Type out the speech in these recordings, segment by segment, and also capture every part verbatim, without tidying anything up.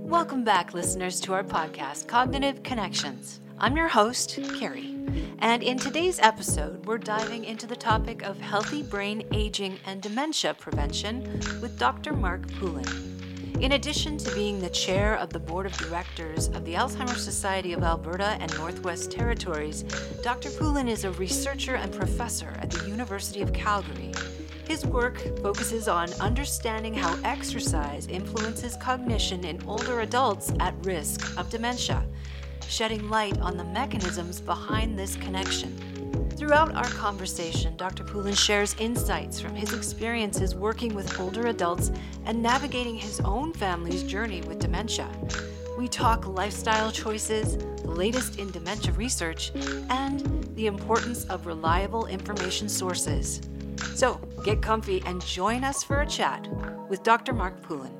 Welcome back, listeners, to our podcast, Cognitive Connections. I'm your host, Carrie, and in today's episode, we're diving into the topic of healthy brain aging and dementia prevention with Doctor Mark Poulin. In addition to being the chair of the board of directors of the Alzheimer's Society of Alberta and Northwest Territories, Doctor Poulin is a researcher and professor at the University of Calgary. His work focuses on understanding how exercise influences cognition in older adults at risk of dementia, shedding light on the mechanisms behind this connection. Throughout our conversation, Doctor Poulin shares insights from his experiences working with older adults and navigating his own family's journey with dementia. We talk lifestyle choices, the latest in dementia research, and the importance of reliable information sources. So, get comfy and join us for a chat with Doctor Mark Poulin.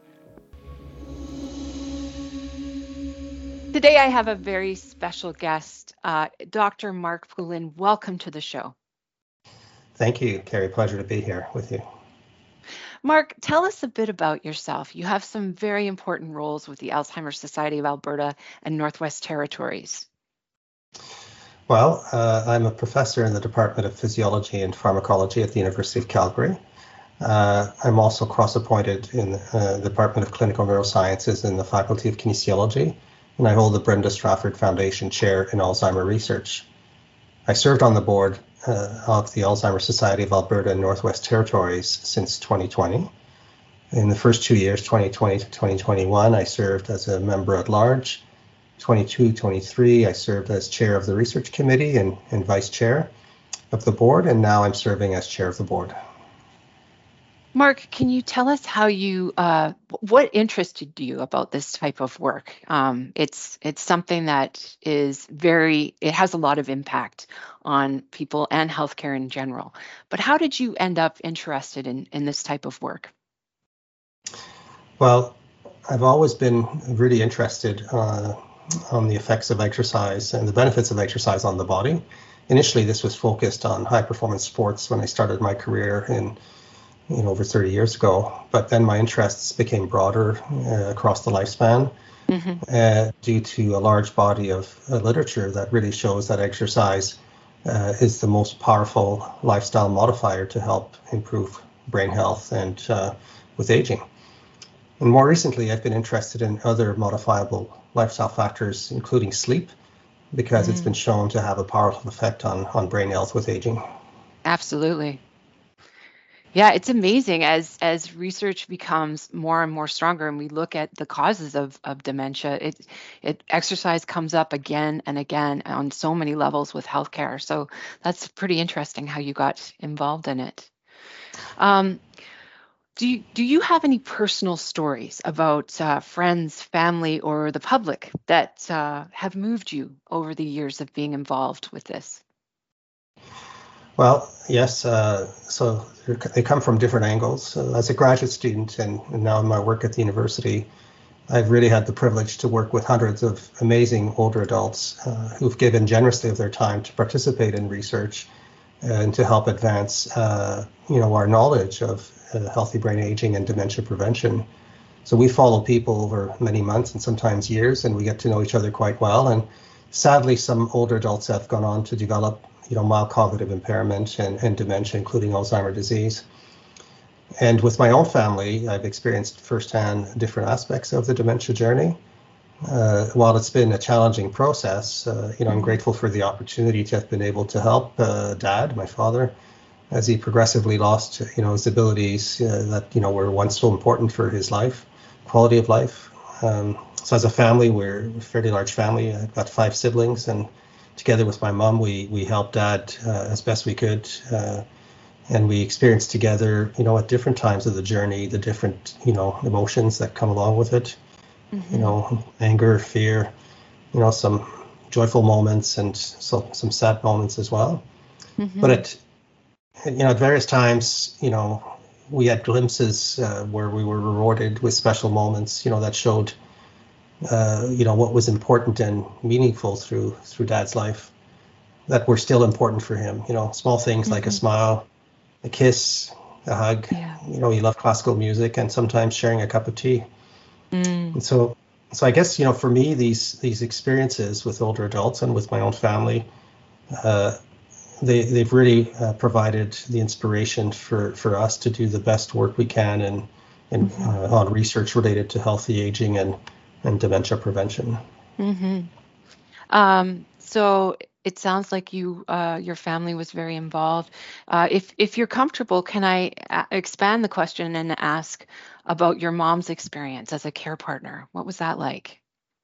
Today I have a very special guest, uh, Doctor Mark Poulin. Welcome to the show. Thank you, Carrie. Pleasure to be here with you. Mark, tell us a bit about yourself. You have some very important roles with the Alzheimer's Society of Alberta and Northwest Territories. Well, uh, I'm a professor in the Department of Physiology and Pharmacology at the University of Calgary. Uh, I'm also cross-appointed in uh, the Department of Clinical Neurosciences in the Faculty of Kinesiology, and I hold the Brenda Strafford Foundation Chair in Alzheimer Research. I served on the board uh, of the Alzheimer's Society of Alberta and Northwest Territories since twenty twenty. In the first two years, twenty twenty to twenty twenty-one, I served as a member at large. twenty-two twenty-three, I served as chair of the research committee and, and vice chair of the board, and now I'm serving as chair of the board. Mark, can you tell us how you, uh, what interested you about this type of work? Um, it's it's something that is very, it has a lot of impact on people and healthcare in general. But how did you end up interested in, in this type of work? Well, I've always been really interested uh, on the effects of exercise and the benefits of exercise on the body. Initially, this was focused on high performance sports when I started my career in, you know, over thirty years ago. But then my interests became broader uh, across the lifespan mm-hmm. uh, due to a large body of uh, literature that really shows that exercise uh, is the most powerful lifestyle modifier to help improve brain health and uh, with aging. And more recently, I've been interested in other modifiable lifestyle factors, including sleep, because mm. it's been shown to have a powerful effect on, on brain health with aging. Absolutely. Yeah, it's amazing as as research becomes more and more stronger and we look at the causes of, of dementia, it it exercise comes up again and again on so many levels with healthcare. So that's pretty interesting how you got involved in it. Um, Do you, do you have any personal stories about uh, friends, family, or the public that uh, have moved you over the years of being involved with this? Well, yes. Uh, so they come from different angles. Uh, as a graduate student and, and now in my work at the university, I've really had the privilege to work with hundreds of amazing older adults uh, who've given generously of their time to participate in research and to help advance, uh, you know, our knowledge of uh, healthy brain aging and dementia prevention. So we follow people over many months and sometimes years, and we get to know each other quite well. And sadly, some older adults have gone on to develop, you know, mild cognitive impairment and, and dementia, including Alzheimer's disease. And with my own family, I've experienced firsthand different aspects of the dementia journey. Uh, while it's been a challenging process, uh, you know, I'm grateful for the opportunity to have been able to help uh, Dad, my father, as he progressively lost, you know, his abilities uh, that, you know, were once so important for his life, quality of life. Um, so as a family, we're a fairly large family. I've got five siblings, and together with my mom, we we helped Dad uh, as best we could. Uh, and we experienced together, you know, at different times of the journey, the different, you know, emotions that come along with it. Mm-hmm. You know, anger, fear, you know, some joyful moments and so some sad moments as well. Mm-hmm. But at, you know, at various times, you know, we had glimpses uh, where we were rewarded with special moments, you know, that showed, uh, you know, what was important and meaningful through through Dad's life that were still important for him. You know, small things mm-hmm. like a smile, a kiss, a hug. Yeah. You know, he loved classical music and sometimes sharing a cup of tea. Mm. And so so I guess, you know, for me, these these experiences with older adults and with my own family, uh, they they've really uh, provided the inspiration for, for us to do the best work we can and and Mm-hmm. uh, on research related to healthy aging and and dementia prevention. Mm-hmm. Um, so it sounds like you, uh, your family was very involved. Uh, if if you're comfortable, can I a- expand the question and ask about your mom's experience as a care partner? What was that like?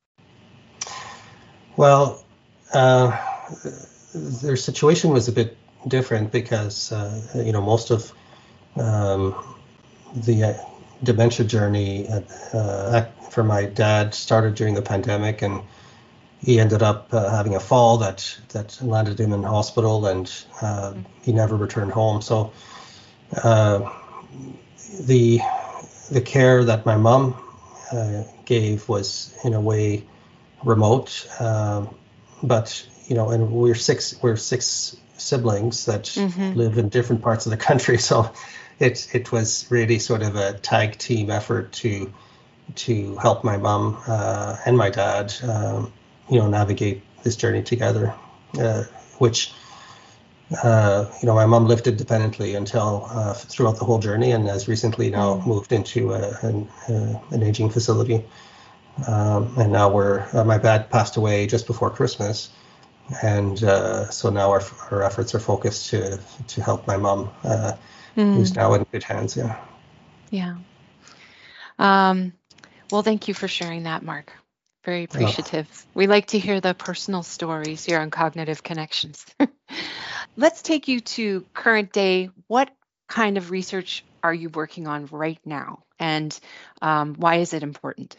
Well, uh, their situation was a bit different because uh, you know most of um, the uh, dementia journey uh, uh, for my dad started during the pandemic, and he ended up uh, having a fall that that landed him in hospital, and uh, he never returned home. So uh, the the care that my mom uh, gave was in a way remote, um, but you know, and we're six we're six siblings that Mm-hmm. live in different parts of the country, so it it was really sort of a tag team effort to to help my mom uh, and my dad, um, you know, navigate this journey together, uh, which. Uh, you know, my mom lived independently until uh, throughout the whole journey, and has recently now Mm. moved into a, an, uh, an aging facility. Um, and now we're uh, my dad passed away just before Christmas, and uh, so now our our efforts are focused to to help my mom, uh, who's Mm. now in good hands. Yeah. Yeah. Um, well, thank you for sharing that, Mark. Very Uh, appreciative. We like to hear the personal stories here on Cognitive Connections. Let's take you to current day. What kind of research are you working on right now? And um, why is it important?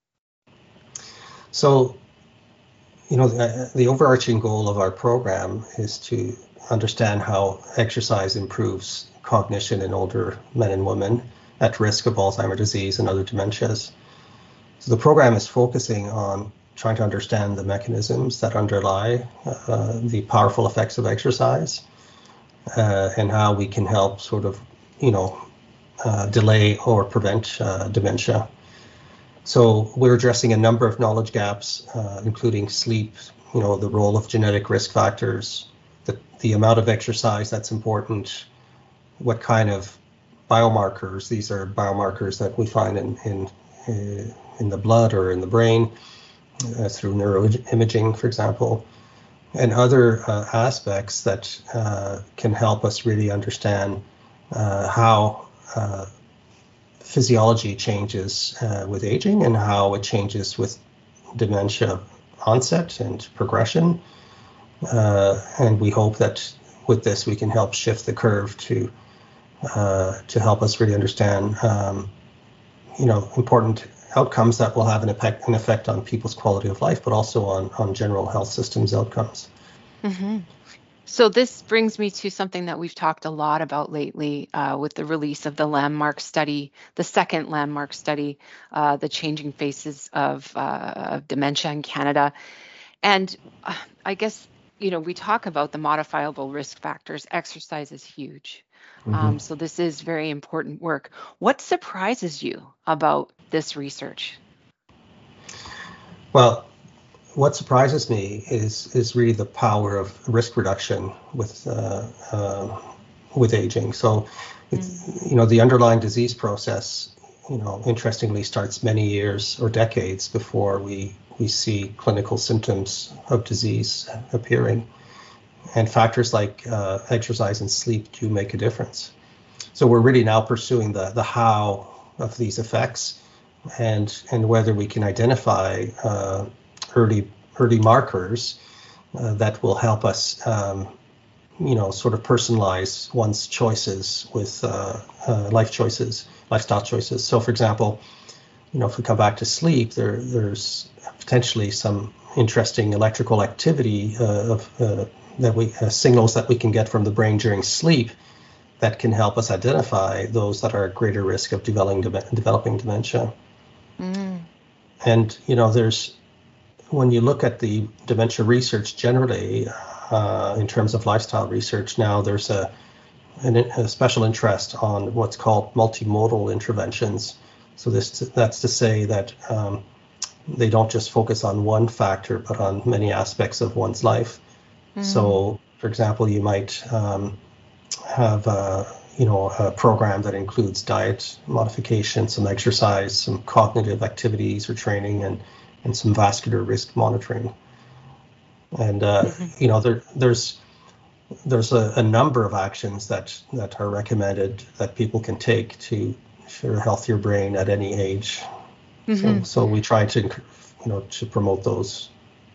so, you know, the, the overarching goal of our program is to understand how exercise improves cognition in older men and women at risk of Alzheimer's disease and other dementias. So the program is focusing on trying to understand the mechanisms that underlie uh, the powerful effects of exercise, uh, and how we can help sort of, you know, uh, delay or prevent uh, dementia. So we're addressing a number of knowledge gaps, uh, including sleep, you know, the role of genetic risk factors, the, the amount of exercise that's important, what kind of biomarkers, these are biomarkers that we find in, in, uh, in the blood or in the brain uh, through neuroimaging, for example, and other uh, aspects that uh, can help us really understand uh, how uh, physiology changes uh, with aging and how it changes with dementia onset and progression. Uh, and we hope that with this we can help shift the curve to uh, to help us really understand, um, you know, important outcomes that will have an effect, an effect on people's quality of life, but also on, on general health systems outcomes. Mm-hmm. So this brings me to something that we've talked a lot about lately uh, with the release of the landmark study, the second landmark study, uh, the changing faces of, uh, of dementia in Canada. And uh, I guess, you know, we talk about the modifiable risk factors. Exercise is huge. Mm-hmm. Um, so this is very important work. What surprises you about this research? Well, what surprises me is is really the power of risk reduction with uh, uh, with aging. So, it's, Mm. you know, the underlying disease process, you know, interestingly starts many years or decades before we we see clinical symptoms of disease appearing, and factors like uh, exercise and sleep do make a difference. So we're really now pursuing the the how of these effects, and and whether we can identify uh, early early markers uh, that will help us, um, you know, sort of personalize one's choices with uh, uh, life choices, lifestyle choices. So, for example, you know, if we come back to sleep, there there's potentially some interesting electrical activity uh, of uh, that we uh, signals that we can get from the brain during sleep that can help us identify those that are at greater risk of developing developing dementia. Mm. And you know, there's when you look at the dementia research generally, uh, in terms of lifestyle research, now there's a, an, a special interest on what's called multimodal interventions. So this that's to say that um, they don't just focus on one factor, but on many aspects of one's life. Mm. So, for example, you might um, have a, you know, a program that includes diet modification, some exercise, some cognitive activities or training, and, and some vascular risk monitoring. And, uh, mm-hmm. you know, there, there's there's a, a number of actions that, that are recommended that people can take to for a healthier brain at any age. Mm-hmm. So, so we try to, you know, to promote those.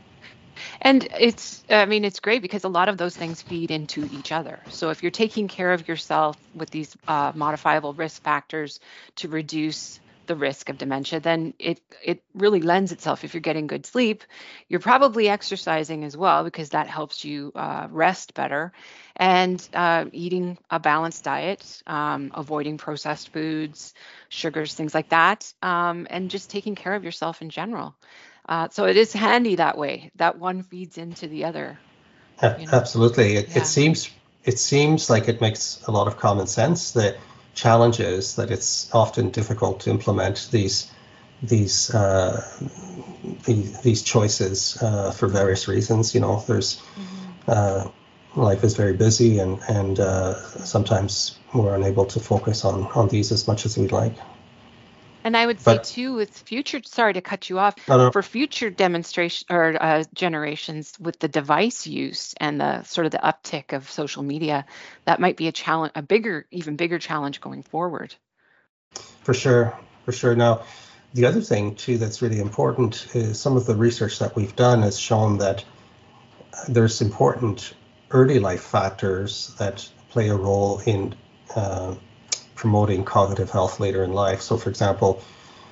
And it's, I mean, it's great because a lot of those things feed into each other. So if you're taking care of yourself with these uh, modifiable risk factors to reduce the risk of dementia, then it it really lends itself. If you're getting good sleep, you're probably exercising as well, because that helps you uh, rest better, and uh, eating a balanced diet, um, avoiding processed foods, sugars, things like that, um, and just taking care of yourself in general. Uh, so it is handy that way. That one feeds into the other. You know? Absolutely. It, yeah. it seems it seems like it makes a lot of common sense. The challenge is that it's often difficult to implement these these uh, these, these choices uh, for various reasons. You know, there's mm-hmm. uh, life is very busy, and and uh, sometimes we're unable to focus on on these as much as we'd like. And I would say but, too, with future, sorry to cut you off, no, no. for future demonstration or uh, generations with the device use and the sort of the uptick of social media, that might be a challenge, a bigger, even bigger challenge going forward. For sure, for sure. Now, the other thing too that's really important is some of the research that we've done has shown that there's important early life factors that play a role in uh, promoting cognitive health later in life. So, for example,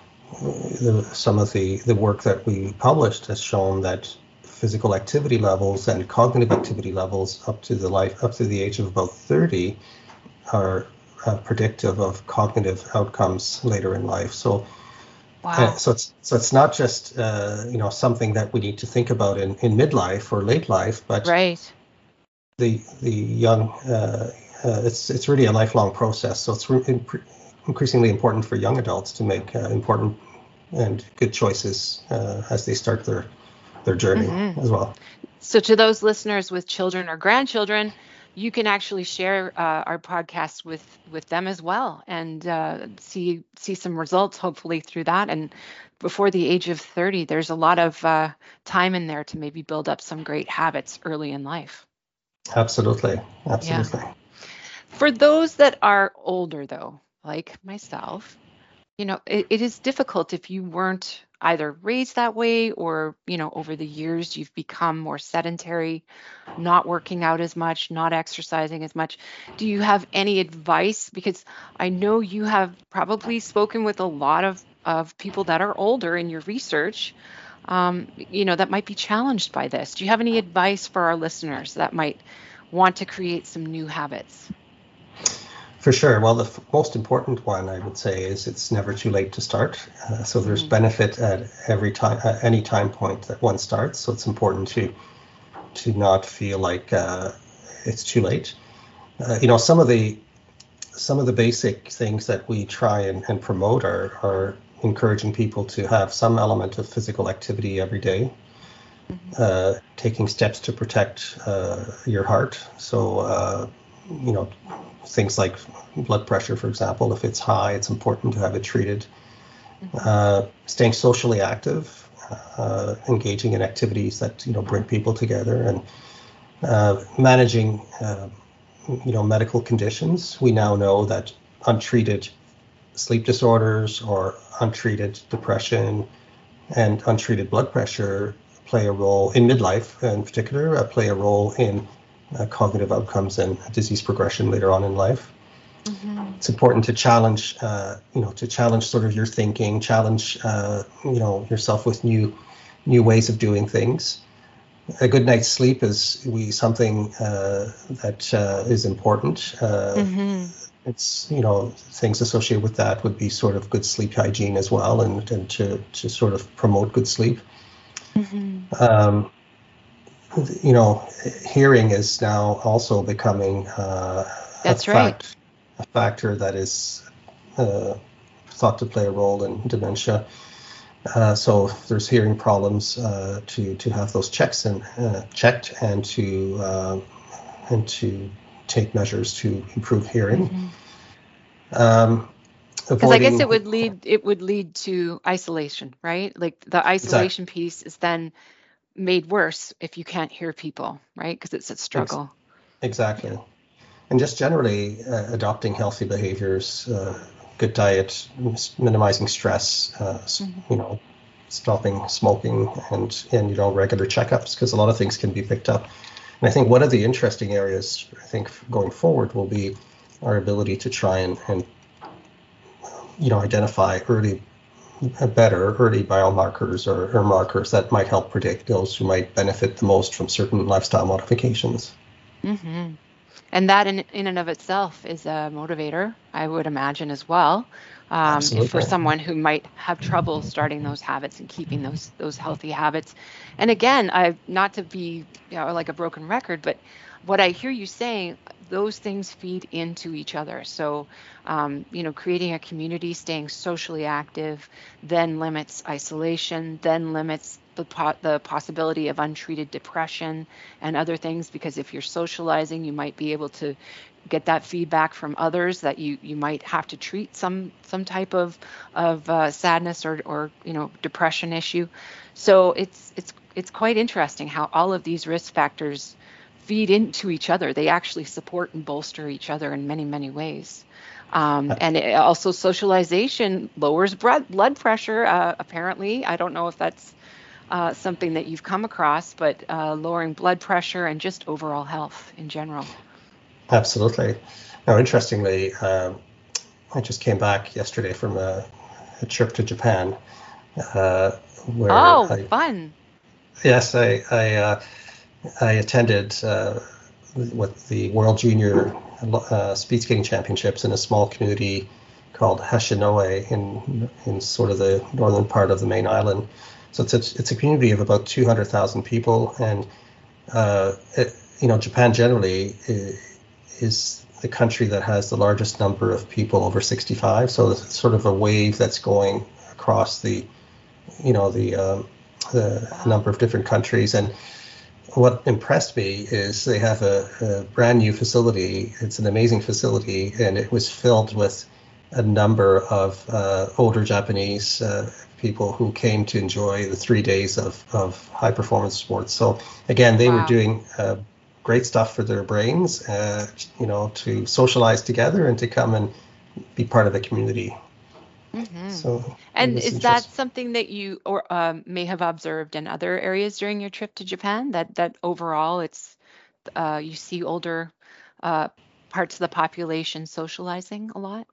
the, some of the, the work that we published has shown that physical activity levels and cognitive activity levels up to the life up to the age of about thirty are uh, predictive of cognitive outcomes later in life. So, wow. uh, so it's so it's not just uh, you know something that we need to think about in, in midlife or late life, but right. the the young. Uh, Uh, it's it's really a lifelong process, so it's re- increasingly important for young adults to make uh, important and good choices uh, as they start their their journey mm-hmm. as well. So to those listeners with children or grandchildren, you can actually share uh, our podcast with with them as well, and uh, see see some results hopefully through that. And before the age of thirty, there's a lot of uh, time in there to maybe build up some great habits early in life. Absolutely, absolutely. Yeah. For those that are older, though, like myself, you know, it, it is difficult if you weren't either raised that way or, you know, over the years you've become more sedentary, not working out as much, not exercising as much. Do you have any advice? Because I know you have probably spoken with a lot of, of people that are older in your research, um, you know, that might be challenged by this. Do you have any advice for our listeners that might want to create some new habits? For sure. Well, the f- most important one I would say is it's never too late to start. Uh, so there's mm-hmm. benefit at every time, at any time point that one starts. So it's important to to not feel like uh, it's too late. Uh, you know, some of the some of the basic things that we try and, and promote are are encouraging people to have some element of physical activity every day. Mm-hmm. Uh, taking steps to protect uh, your heart. So uh, you know. Things like blood pressure, for example, if it's high, it's important to have it treated. Mm-hmm. Uh, staying socially active, uh, engaging in activities that you know bring people together, and uh, managing uh, you know medical conditions. We now know that untreated sleep disorders or untreated depression and untreated blood pressure play a role in midlife, in particular, uh, play a role in Uh, cognitive outcomes and disease progression later on in life. Mm-hmm. It's important to challenge, uh, you know, to challenge sort of your thinking, challenge, uh, you know, yourself with new, new ways of doing things. A good night's sleep is we something uh, that uh, is important. Uh, mm-hmm. It's you know things associated with that would be sort of good sleep hygiene as well, and and to to sort of promote good sleep. Mm-hmm. Um, You know, hearing is now also becoming uh, That's a, right. fact, a factor that is uh, thought to play a role in dementia. Uh, so if there's hearing problems, uh, to to have those checks and uh, checked and to uh, and to take measures to improve hearing. Mm-hmm. Um, Because I guess avoiding it would lead it would lead to isolation, right? Like the exact isolation piece is then made worse if you can't hear people, right? Because it's a ex- struggle. Yeah. exactly, and just generally uh, adopting healthy behaviors, uh, good diet, minimizing stress, uh, Mm-hmm. you know, stopping smoking, and and you know regular checkups, because a lot of things can be picked up. And I think one of the interesting areas, I think, going forward will be our ability to try and, and you know, identify early, uh, better early biomarkers or, or markers that might help predict those who might benefit the most from certain lifestyle modifications. Mm-hmm. And that in, in and of itself is a motivator, I would imagine as well. Um, if for Absolutely. someone who might have trouble starting those habits and keeping those those healthy habits. And again, I not to be, you know, like a broken record, but what I hear you saying, those things feed into each other. So, um, you know, creating a community, staying socially active, then limits isolation, then limits the po- the possibility of untreated depression and other things, because if you're socializing, you might be able to get that feedback from others that you you might have to treat some some type of of uh, sadness or or you know depression issue. So it's it's it's quite interesting how all of these risk factors feed into each other. They actually support and bolster each other in many many ways. Um, Uh, and it, also socialization lowers blood blood pressure. Uh, apparently, I don't know if that's uh, something that you've come across, but uh, lowering blood pressure and just overall health in general. Absolutely. Now, interestingly, um, I just came back yesterday from a, a trip to Japan, uh, where Oh, I, fun. yes, I, I, uh, I attended uh, with the World Junior uh, Speed Skating Championships in a small community called Hashinoe in in sort of the northern part of the main island. So it's a, it's a community of about two hundred thousand people, and uh, it, you know, Japan generally is the country that has the largest number of people over sixty-five. So it's sort of a wave that's going across the, you know, the um, the Wow. number of different countries. And what impressed me is they have a, a brand new facility. It's an amazing facility, and it was filled with a number of uh, older Japanese uh, people who came to enjoy the three days of, of high performance sports. So again, they were Wow. doing uh, great stuff for their brains, uh, you know, to socialize together and to come and be part of the community. Hmm. So it And was is that interesting. something that you or um, may have observed in other areas during your trip to Japan? That that overall, it's uh, you see older uh, parts of the population socializing a lot.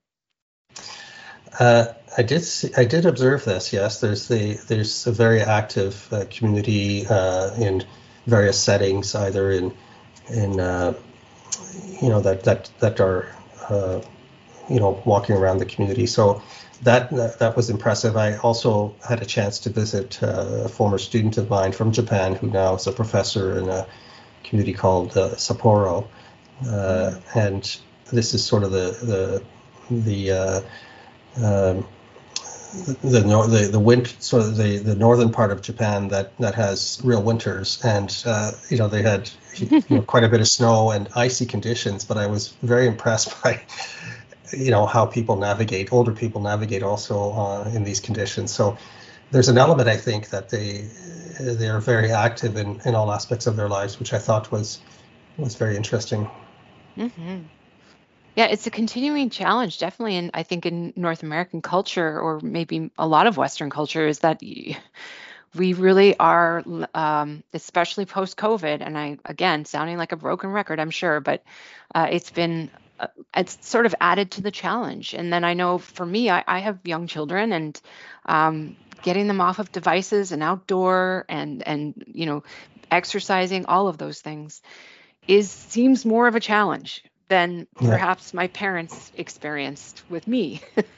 Uh, I did see, I did observe this. Yes, there's the there's a very active uh, community uh, in various settings, either in in uh, you know that that that are uh, you know walking around the community. So that that was impressive. I also had a chance to visit uh, a former student of mine from Japan who now is a professor in a community called uh, Sapporo, uh, Mm. and this is sort of the the the uh, um, the nor- the the wind sort of the, the northern part of Japan that that has real winters, and uh, you know they had you know quite a bit of snow and icy conditions. But I was very impressed by you know how people navigate, older people navigate also uh, in these conditions. So there's an element, I think, that they they are very active in in all aspects of their lives, which I thought was was very interesting. Hmm. Yeah, it's a continuing challenge, definitely, and I think in North American culture, or maybe a lot of Western culture, is that y- we really are, l- um, especially post-COVID. And I, again, sounding like a broken record, I'm sure, but uh, it's been, uh, it's sort of added to the challenge. And then I know for me, I, I have young children, and um, getting them off of devices and outdoor, and and you know, exercising, all of those things is seems more of a challenge than Yeah, perhaps my parents experienced with me.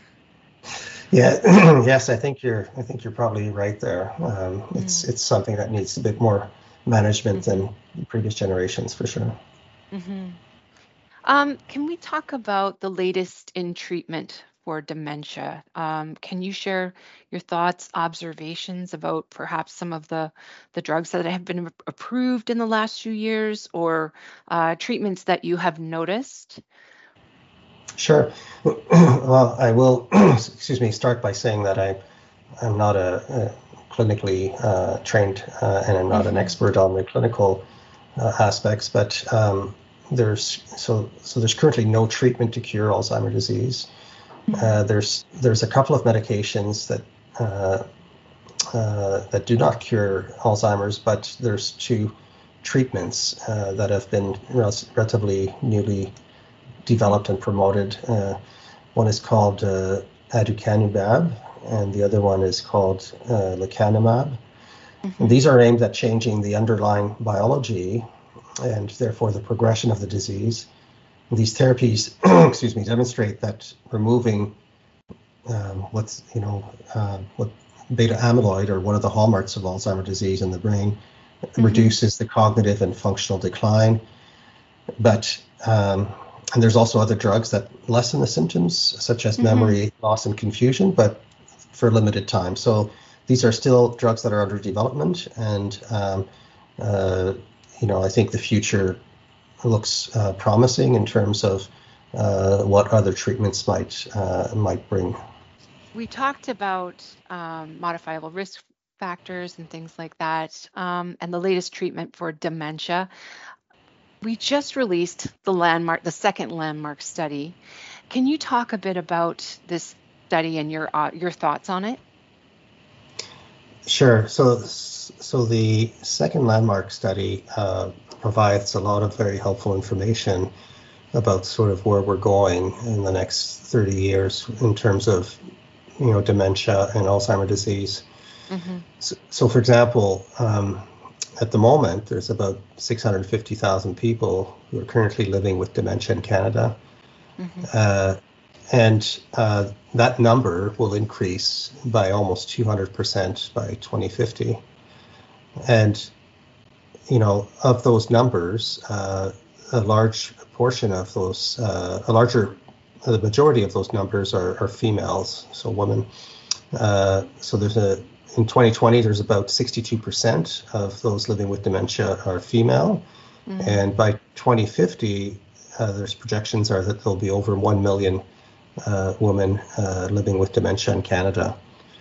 yeah, yes, I think you're I think you're probably right there. Um, it's Mm, it's something that needs a bit more management mhm, than previous generations for sure. mhm. Um, can we talk about the latest in treatment for dementia. Um, can you share your thoughts, observations about perhaps some of the, the drugs that have been ap- approved in the last few years or uh, treatments that you have noticed? Sure. Well, I will, excuse me, start by saying that I, I'm not a, a clinically uh, trained uh, and I'm not an Mm-hmm. expert on the clinical uh, aspects, but um, there's so so there's currently no treatment to cure Alzheimer's disease. Uh, there's there's a couple of medications that uh, uh, that do not cure Alzheimer's, but there's two treatments uh, that have been rel- relatively newly developed and promoted. Uh, one is called uh, aducanumab, and the other one is called uh, lecanemab. And Mm-hmm. these are aimed at changing the underlying biology and therefore the progression of the disease. These therapies, excuse me, demonstrate that removing um, what's you know uh, what beta amyloid, or one of the hallmarks of Alzheimer's disease in the brain, Mm-hmm. reduces the cognitive and functional decline. But um, and there's also other drugs that lessen the symptoms, such as Mm-hmm. memory loss and confusion, but for a limited time. So these are still drugs that are under development, and um, uh, you know I think the future looks uh, promising in terms of uh, what other treatments might uh, might bring. We talked about um, modifiable risk factors and things like that, um, and the latest treatment for dementia. We just released the landmark, the second landmark study. Can you talk a bit about this study and your uh, your thoughts on it? Sure. So, so the second landmark study uh, provides a lot of very helpful information about sort of where we're going in the next thirty years in terms of, you know, dementia and Alzheimer's disease. Mm-hmm. So, so for example, um, at the moment, there's about six hundred fifty thousand people who are currently living with dementia in Canada. Mm-hmm. Uh, and uh, that number will increase by almost two hundred percent by twenty fifty. And, you know, of those numbers, uh, a large portion of those, uh, a larger, the majority of those numbers are, are females, so women. Uh, so there's a, in twenty twenty, there's about sixty-two percent of those living with dementia are female. Mm-hmm. And by twenty fifty, uh, there's projections are that there'll be over one million uh, women uh, living with dementia in Canada.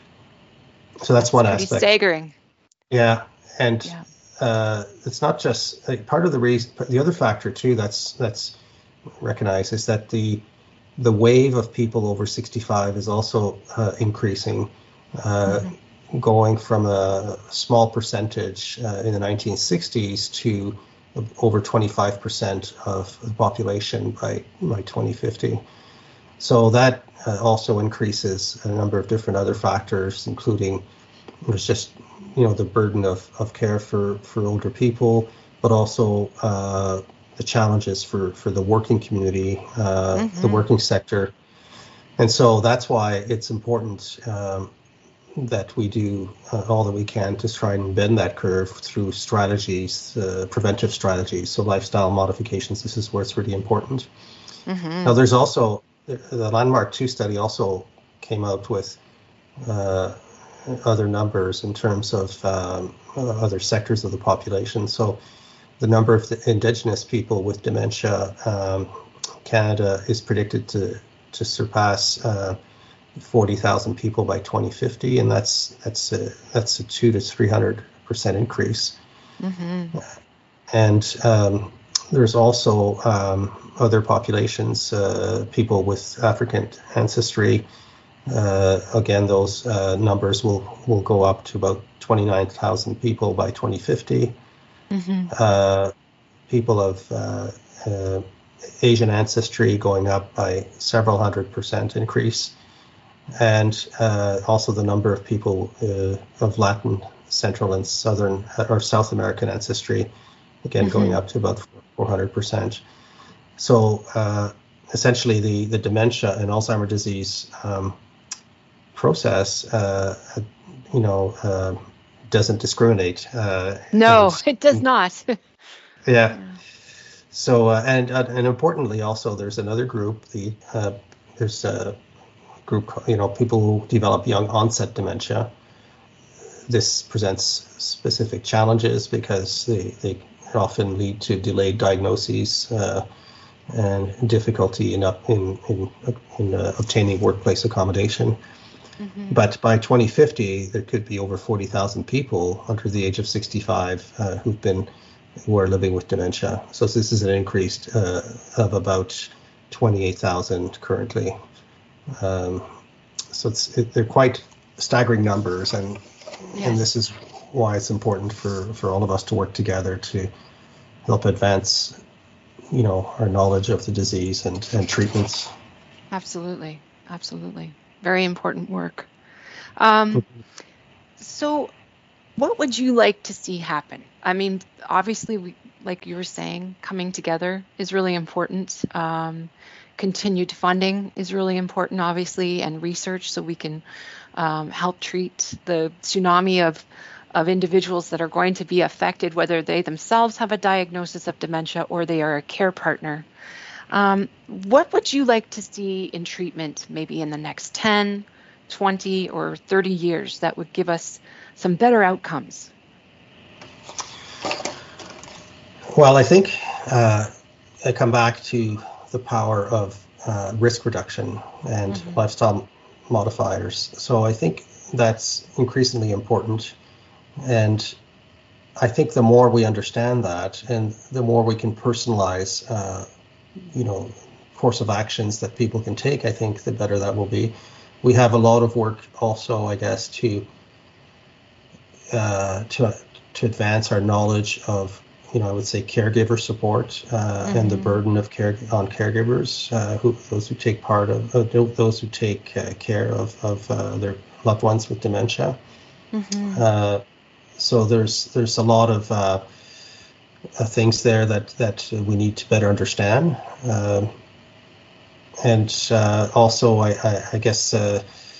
So that's That's one pretty aspect. staggering. Yeah, and Yeah. uh, it's not just like, part of the reason. The other factor too that's that's recognized is that the the wave of people over sixty-five is also uh, increasing, uh, Mm-hmm. going from a small percentage uh, in the nineteen sixties to over twenty-five percent of the population by by twenty fifty. So that uh, also increases a number of different other factors, including there's just you know the burden of, of care for, for older people, but also uh, the challenges for, for the working community, uh, the Mm-hmm. working sector. And so that's why it's important um, that we do uh, all that we can to try and bend that curve through strategies, uh, preventive strategies. So lifestyle modifications, this is where it's really important. Mm-hmm. Now, there's also the Landmark two study also came out with uh, other numbers in terms of um, other sectors of the population. So the number of the Indigenous people with dementia, um, Canada is predicted to to surpass uh, forty thousand people by twenty fifty, and that's that's a, that's a two to three hundred percent increase. Mm-hmm. And um, there's also um, other populations, uh, people with African ancestry. Uh, again, those uh, numbers will, will go up to about twenty-nine thousand people by twenty fifty. Mm-hmm. Uh, people of uh, uh, Asian ancestry going up by several hundred percent increase. And uh, also the number of people uh, of Latin, Central, and Southern or South American ancestry, again, going Mm-hmm. up to about four hundred percent. So uh, essentially, the, the dementia and Alzheimer's disease um, process, uh, you know, uh, doesn't discriminate. Uh, No, and it does not. yeah, Yeah. so uh, and uh, and importantly, also there's another group. The uh, there's uh, group, you know, people who develop young onset dementia. This presents specific challenges because they, they often lead to delayed diagnoses uh, and difficulty in up in in, in uh, obtaining workplace accommodation. Mm-hmm. But by twenty fifty, there could be over forty thousand people under the age of sixty-five uh, who've been who are living with dementia. So this is an increase uh, of about twenty-eight thousand currently. Um, so it's it, they're quite staggering numbers, and yes. and this is why it's important for, for all of us to work together to help advance, you know, our knowledge of the disease and, and treatments. Absolutely, absolutely, very important work. Um, so, what would you like to see happen? I mean, obviously, we, like you were saying, coming together is really important. Um, continued funding is really important, obviously, and research so we can um, help treat the tsunami of of individuals that are going to be affected, whether they themselves have a diagnosis of dementia or they are a care partner. Um, what would you like to see in treatment maybe in the next ten, twenty, or thirty years that would give us some better outcomes? Well, I think uh, I come back to the power of uh, risk reduction and mm-hmm. lifestyle modifiers. So I think that's increasingly important. And I think the more we understand that and the more we can personalize, uh, you know, course of actions that people can take, I think the better that will be. We have a lot of work also, I guess, to uh, to to advance our knowledge of, you know, I would say caregiver support uh, mm-hmm. and the burden of care on caregivers, uh, who those who take part of uh, those who take uh, care of of uh, their loved ones with dementia. Mm-hmm. Uh, so there's there's a lot of uh, uh, things there that that we need to better understand, uh, and uh, also I, I, I guess uh,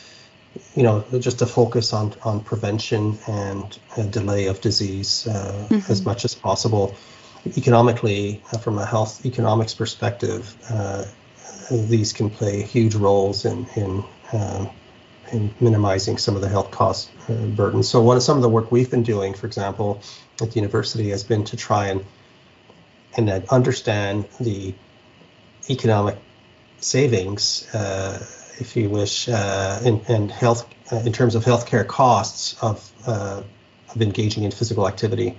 you know, just a focus on on prevention and a delay of disease uh, mm-hmm. as much as possible. Economically, uh, from a health economics perspective, uh, these can play huge roles in in um, in minimizing some of the health cost uh, burden. So one of some of the work we've been doing, for example, at the university, has been to try and and uh, understand the economic savings, uh, if you wish, uh, in, in health uh, in terms of healthcare costs of uh, of engaging in physical activity.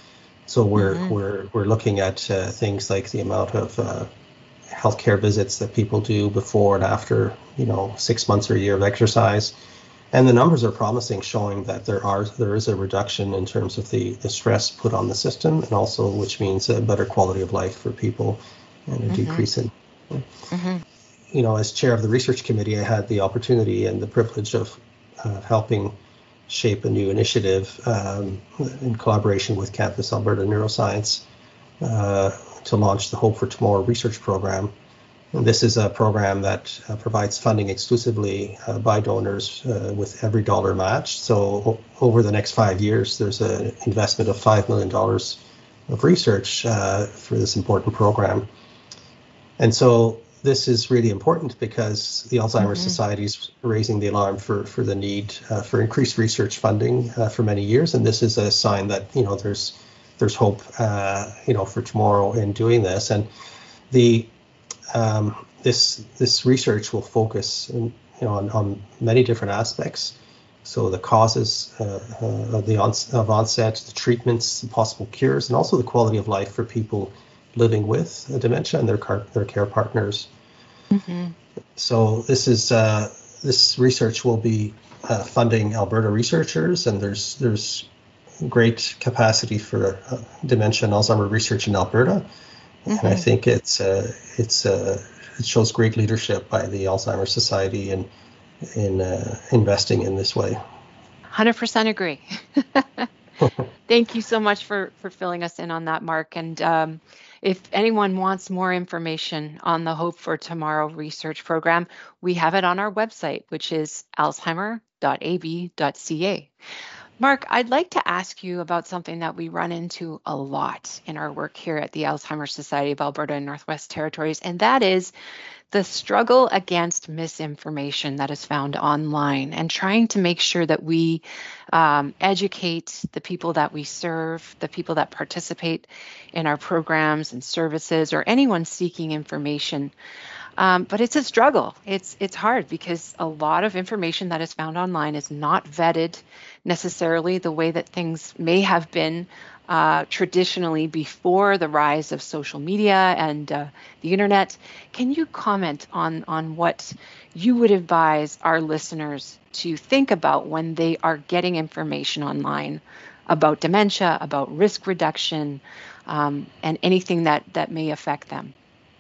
So we're mm-hmm. we're we're looking at uh, things like the amount of uh, healthcare visits that people do before and after, you know, six months or a year of exercise, and the numbers are promising, showing that there are there is a reduction in terms of the, the stress put on the system, and also which means a better quality of life for people and a mm-hmm. decrease in. Mm-hmm. You know, as chair of the research committee, I had the opportunity and the privilege of uh, helping shape a new initiative um, in collaboration with Campus Alberta Neuroscience uh, to launch the Hope for Tomorrow research program. And this is a program that uh, provides funding exclusively uh, by donors uh, with every dollar matched. So o- over the next five years, there's an investment of five million dollars of research uh, for this important program. And so this is really important because the Alzheimer's mm-hmm. Society is raising the alarm for, for the need uh, for increased research funding uh, for many years, and this is a sign that, you know, there's there's hope, uh, you know, for tomorrow in doing this. And the um, this this research will focus, in, you know, on, on many different aspects. So the causes uh, uh, of the ons- of onset, the treatments, the possible cures, and also the quality of life for people living with dementia and their car- their care partners. Mm-hmm. So this is uh, this research will be uh, funding Alberta researchers, and there's there's great capacity for uh, dementia and Alzheimer research in Alberta, mm-hmm. and I think it's uh, it's uh, it shows great leadership by the Alzheimer's Society in in uh, investing in this way. one hundred percent agree. Thank you so much for for filling us in on that, Mark. And um, if anyone wants more information on the Hope for Tomorrow research program, we have it on our website, which is alzheimer dot a b dot c a. Mark, I'd like to ask you about something that we run into a lot in our work here at the Alzheimer's Society of Alberta and Northwest Territories, and that is the struggle against misinformation that is found online and trying to make sure that we um, educate the people that we serve, the people that participate in our programs and services, or anyone seeking information. Um, but it's a struggle. It's it's hard because a lot of information that is found online is not vetted necessarily the way that things may have been uh, traditionally before the rise of social media and uh, the internet. Can you comment on on what you would advise our listeners to think about when they are getting information online about dementia, about risk reduction, um, and anything that that may affect them?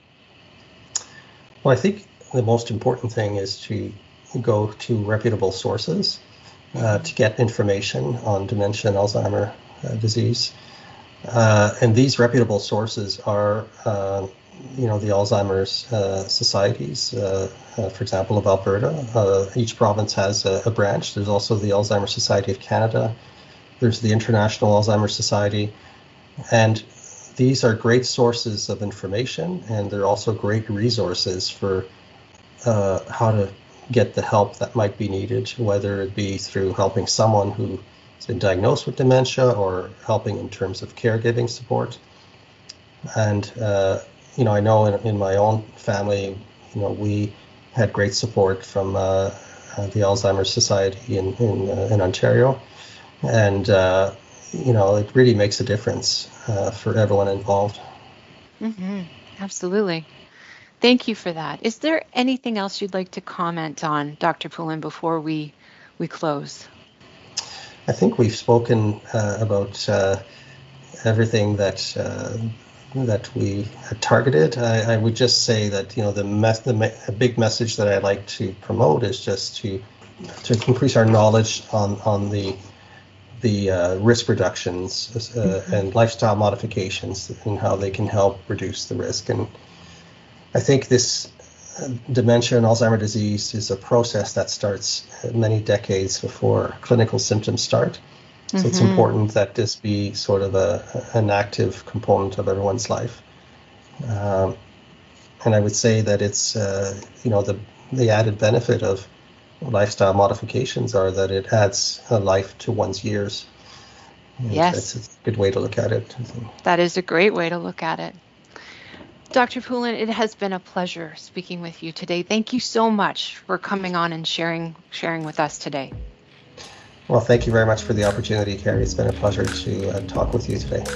Well, I think the most important thing is to go to reputable sources uh, to get information on dementia and Alzheimer uh, disease. Uh, and these reputable sources are, uh, you know, the Alzheimer's uh, societies, uh, uh, for example, of Alberta. Uh, each province has a, a branch. There's also the Alzheimer's Society of Canada. There's the International Alzheimer's Society. And these are great sources of information, and they're also great resources for uh, how to get the help that might be needed, whether it be through helping someone who has been diagnosed with dementia or helping in terms of caregiving support. And, uh, you know, I know in, in my own family, you know, we had great support from uh, uh, the Alzheimer's Society in, in, uh, in Ontario. And, uh, you know, it really makes a difference uh, for everyone involved. Mm-hmm. Absolutely. Thank you for that. Is there anything else you'd like to comment on, Doctor Poulin, before we we close? I think we've spoken uh, about uh, everything that uh, that we had targeted. I, I would just say that, you know, the, mes- the me- a big message that I like to promote is just to to increase our knowledge on on the the uh, risk reductions uh, mm-hmm. and lifestyle modifications and how they can help reduce the risk. And I think this uh, dementia and Alzheimer's disease is a process that starts many decades before clinical symptoms start. So mm-hmm. it's important that this be sort of a an active component of everyone's life. Um, and I would say that it's, uh, you know, the the added benefit of lifestyle modifications are that it adds a life to one's years. And yes. It's a good way to look at it. That is a great way to look at it. Doctor Poulin, it has been a pleasure speaking with you today. Thank you so much for coming on and sharing sharing with us today. Well, thank you very much for the opportunity, Carrie. It's been a pleasure to uh, talk with you today.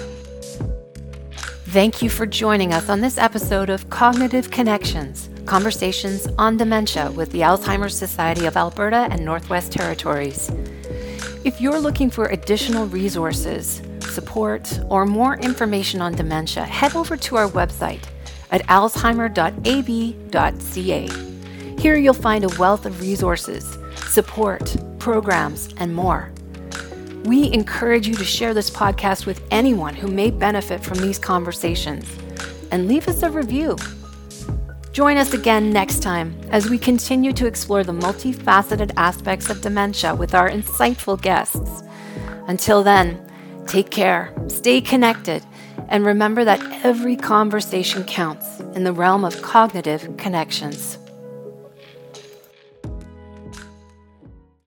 Thank you for joining us on this episode of Cognitive Connections, Conversations on Dementia with the Alzheimer's Society of Alberta and Northwest Territories. If you're looking for additional resources, support, or more information on dementia, head over to our website at alzheimer dot a b dot c a. Here you'll find a wealth of resources, support, programs, and more. We encourage you to share this podcast with anyone who may benefit from these conversations, and leave us a review. Join us again next time as we continue to explore the multifaceted aspects of dementia with our insightful guests. Until then, take care, stay connected, and remember that every conversation counts in the realm of cognitive connections.